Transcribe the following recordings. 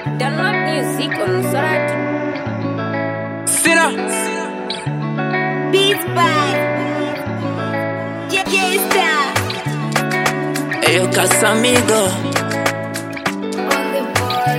Download music on Sorat. Sinner. Beats by JJ Star. Ayo Casamigo. On the board.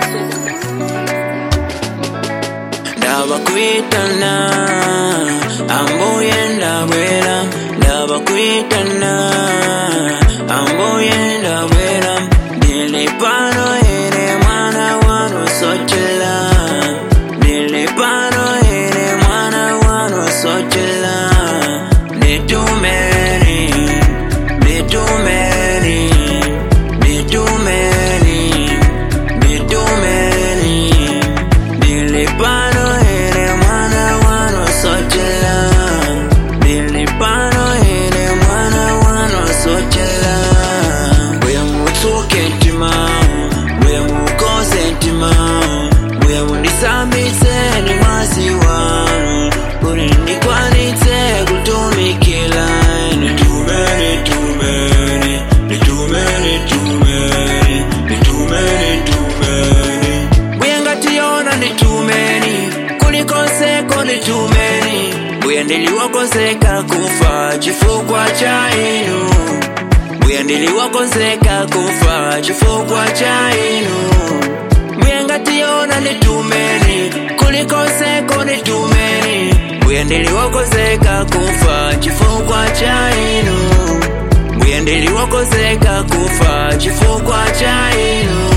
Ndaba kwitana ambuye ndabwera. Ndaba kwitana ambuye ndabwera. Dili pano ere mwana wano sochela. Dili pano ere mwana wano sochela. Ni too many, ni too many, ni too many, ni too many. Dili pano ere mwana wano sochela. Dili pano ere mwana wano sochela. We mutuke ntima, we mukose ntima, we munisamise ni mwasi wanu. Kuri ndikwanitse kutumikila. Ni too many, too many, ni too many, too many, ni too many, too many. Buyengationa ni too many, kulikoseko ni too many. Buyendeliwakoseka kufa chifukwa cha inu. Buyendeliwakoseka kufa chifukwa cha inu. Buyengationa ni too many, kulikoseko ni too many. Buyendeliwakoseka kufa chifukwa cha inu. Buyendeliwakoseka kufa chifukwa cha inu.